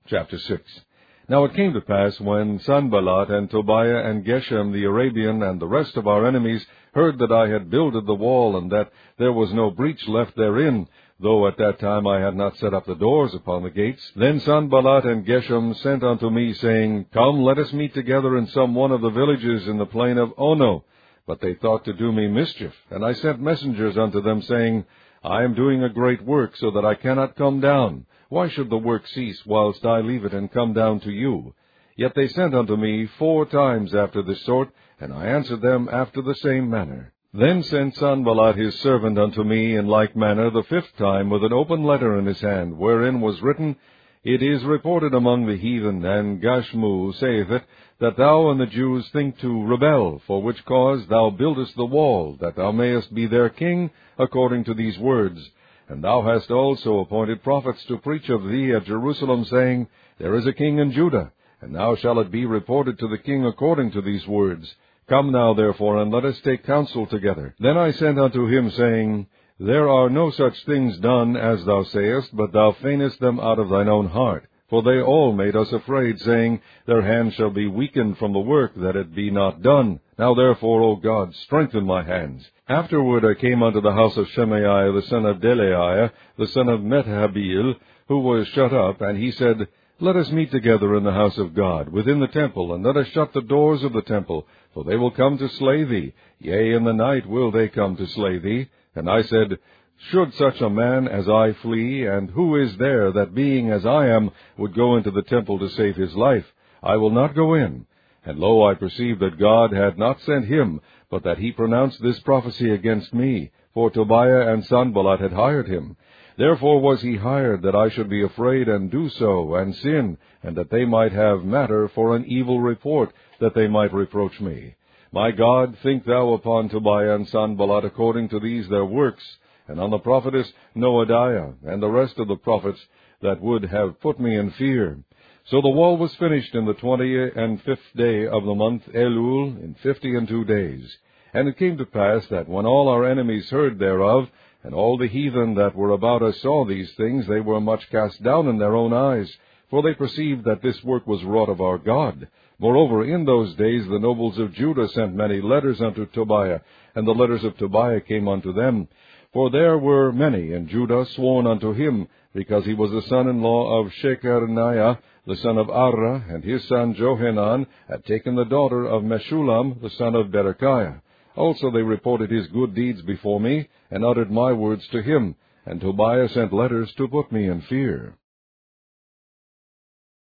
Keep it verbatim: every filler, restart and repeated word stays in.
Chapter six. Now it came to pass, when Sanballat and Tobiah and Geshem the Arabian and the rest of our enemies heard that I had builded the wall, and that there was no breach left therein, though at that time I had not set up the doors upon the gates, then Sanballat and Geshem sent unto me, saying, Come, let us meet together in some one of the villages in the plain of Ono. But they thought to do me mischief, and I sent messengers unto them, saying, I am doing a great work, so that I cannot come down. Why should the work cease, whilst I leave it and come down to you? Yet they sent unto me four times after this sort, and I answered them after the same manner. Then sent Sanballat his servant unto me in like manner the fifth time, with an open letter in his hand, wherein was written, It is reported among the heathen, and Gashmu saith it, that thou and the Jews think to rebel, for which cause thou buildest the wall, that thou mayest be their king, according to these words. And thou hast also appointed prophets to preach of thee at Jerusalem, saying, There is a king in Judah, and now shall it be reported to the king according to these words. Come now, therefore, and let us take counsel together. Then I sent unto him, saying, There are no such things done as thou sayest, but thou feignest them out of thine own heart. For they all made us afraid, saying, Their hand shall be weakened from the work, that it be not done. Now therefore, O God, strengthen my hands. Afterward I came unto the house of Shemaiah the son of Delaiah, the son of Methabil, who was shut up, and he said, Let us meet together in the house of God, within the temple, and let us shut the doors of the temple, for they will come to slay thee. Yea, in the night will they come to slay thee. And I said, Should such a man as I flee, and who is there that, being as I am, would go into the temple to save his life? I will not go in. And lo, I perceived that God had not sent him, but that he pronounced this prophecy against me, for Tobiah and Sanballat had hired him. Therefore was he hired, that I should be afraid and do so, and sin, and that they might have matter for an evil report, that they might reproach me. My God, think thou upon Tobiah and Sanballat according to these their works, and on the prophetess Noadiah, and the rest of the prophets that would have put me in fear. So the wall was finished in the twentieth and fifth day of the month Elul, in fifty and two days. And it came to pass that when all our enemies heard thereof, and all the heathen that were about us saw these things, they were much cast down in their own eyes, for they perceived that this work was wrought of our God. Moreover, in those days the nobles of Judah sent many letters unto Tobiah, and the letters of Tobiah came unto them. For there were many in Judah sworn unto him, because he was the son-in-law of Shechaniah, the son of Arah, and his son Johanan had taken the daughter of Meshullam, the son of Berechiah. Also they reported his good deeds before me, and uttered my words to him, and Tobiah sent letters to put me in fear.